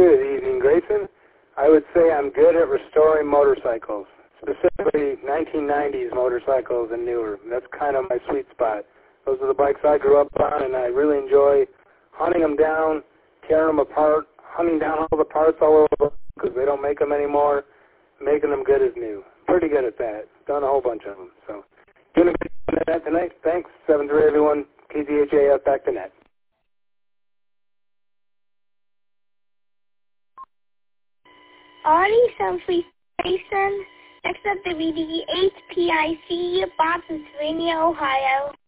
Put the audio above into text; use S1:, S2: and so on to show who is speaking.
S1: Good evening, Grayson. I would say I'm good at restoring motorcycles, specifically 1990s motorcycles and newer. That's kind of my sweet spot. Those are the bikes I grew up on, and I really enjoy hunting them down, tearing them apart, hunting down all the parts all over because they don't make them anymore, making them good as new. Pretty good at that. Done a whole bunch of them. So, doing a good at that tonight. Thanks. 7-3 everyone. KZHAF back to net.
S2: Audi Selfie Grayson, next up WD8PIC, Boston, Pennsylvania, Ohio.